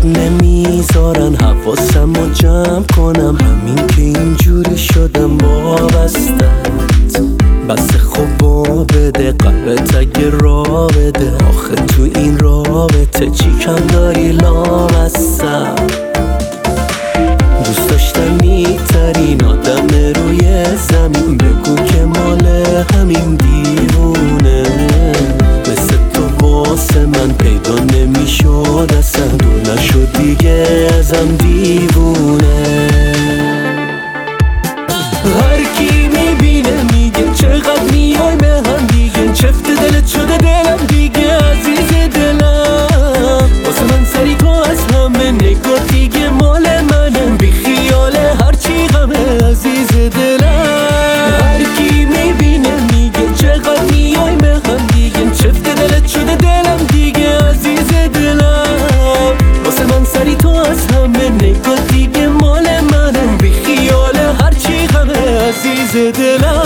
نمیذارن حواسم رو جمع کنم، همین که اینجوری شدم وابستت. بس خوبا بده قلبت اگه را بده، آخه تو این رابطه چی کم داری لامصب. دوست داشتنی ترین آدم روی زمین، بگو که مال همین دیوونه. مثل تو واسه من پیدا نمیشد اصلا، دور نشد دیگه ازم دیوونه. هر کی میبینه میگه چقدر میای به هم دیگه، چفت دلت شده دلم دیگه عزیز دلم. واسه من سری تو از همه نگاه دیگه مال منم، بی خیاله هرچی غمه عزیز دلم. هر کی میبینه میگه چقدر میای به هم دیگه، چفت دلت شده دلم دیگه عزیز دلم. واسه من سری تو از همه نگاه دیگه مال منم، بی خیاله هرچی غمه عزیز دلم.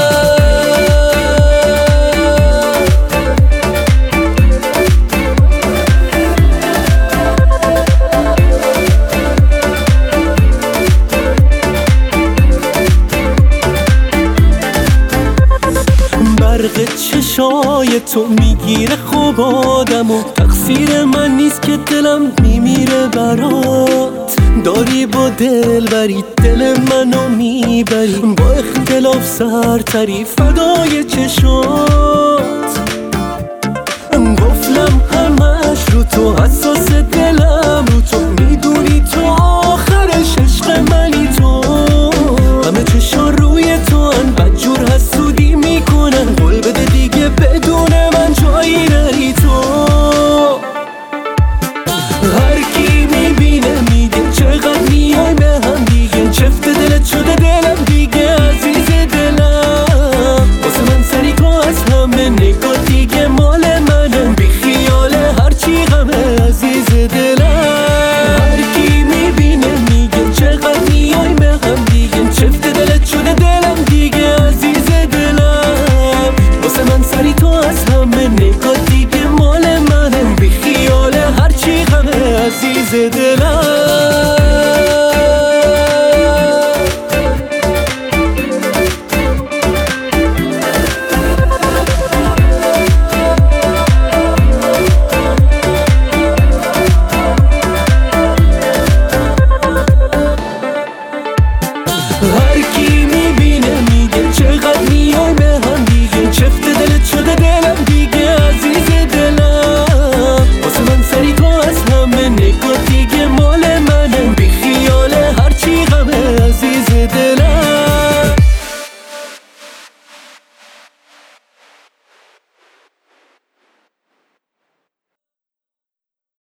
برق چشای تو میگیره خوب آدمو، تقصیر من نیست که دلم میمیره برات. داری با دل بری دل منو میبری، با اختلاف سرتری فدای چشات. گفتم همش رو تو، حساس دلم رو تو، میدونی تو آخرش عشق منی تو. همه چشان روی تو ان، بدجور حسودی میکنن، قول بده دیگه بدون من جایی نری تو. هر کی میبینه میگه چقدر میای به هم دیگه، چفت دلت شده دلم دیگه عزیز دلم. واسه من سری تو از همه نگاه دیگه مال منم، بی خیاله هرچی غمه عزیز دلم. هر کی میبینه میگه چقدر میای به هم دیگه، چفت دلت شده دلم دیگه عزیز دلم. واسه من سری تو از همه نگاه دیگه مال منم، بی خیاله هرچی غمه عزیز دلم.